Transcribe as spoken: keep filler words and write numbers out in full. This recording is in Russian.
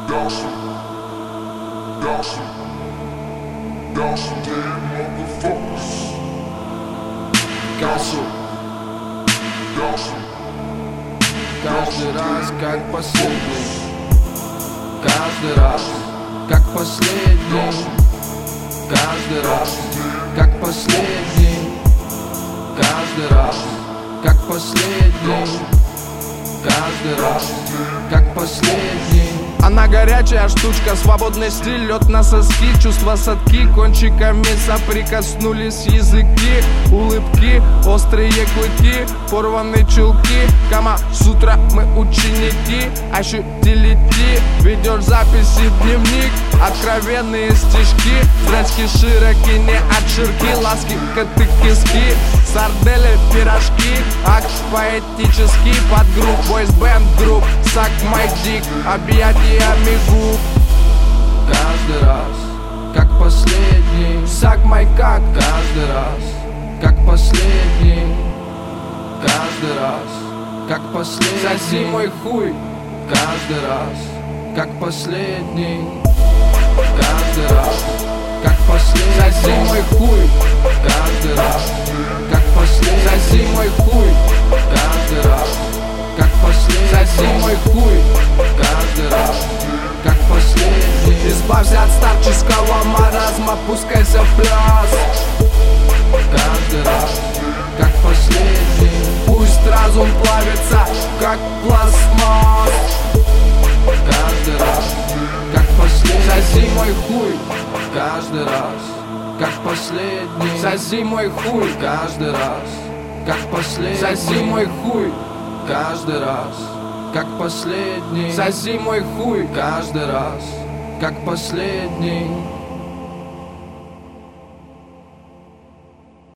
Gossip, gossip, gossip, damn motherfuckers. Gossip, gossip, Каждый раз как последний, каждый раз как последний, каждый раз как последний, каждый раз как последний, каждый раз как последний. Она горячая штучка, свободный стиль, лед на соски, чувства садки, кончиками соприкоснулись языки, улыбки, острые клыки, порванные чулки, Кама-сутра, мы ученики, ощутили ти, ведешь записи в дневник, откровенные стишки, зрачки широки, не от ширки, ласки, коты-киски, сардели, пирожки, акт поэтический, под групп, бойсбенд групп, сак май дик, объятиями губ. Каждый раз как последний, Сак май как, каждый раз как последний, каждый раз как последний. соси мой хуй, Каждый раз как последний, каждый раз как последний. соси мой хуй, Каждый раз как последний. соси мой хуй, Каждый раз как последний. соси мой хуй. Каждый раз как последний. Избавься от старческого маразма, пускайся в пляс. Каждый раз как последний. Пусть разум плавится, как пластмасс. Каждый раз как последний. Соси мой хуй, Каждый раз как последний. соси мой хуй, Каждый раз как последний. соси мой хуй, Каждый раз как последний. соси мой хуй. Каждый раз как последний.